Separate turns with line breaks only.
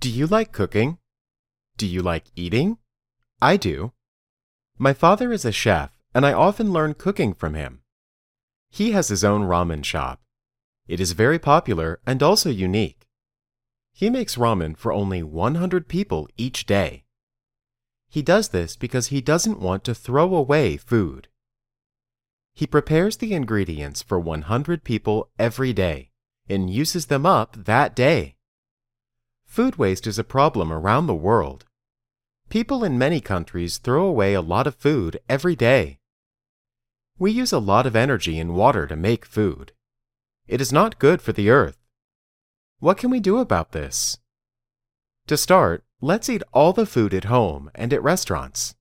Do you like cooking? Do you like eating? I do. My father is a chef, and I often learn cooking from him. He has his own ramen shop. It is very popular and also unique. He makes ramen for only 100 people each day. He does this because he doesn't want to throw away food. He prepares the ingredients for 100 people every day and uses them up that day. Food waste is a problem around the world. People in many countries throw away a lot of food every day. We use a lot of energy and water to make food. It is not good for the earth. What can we do about this? To start, let's eat all the food at home and at restaurants.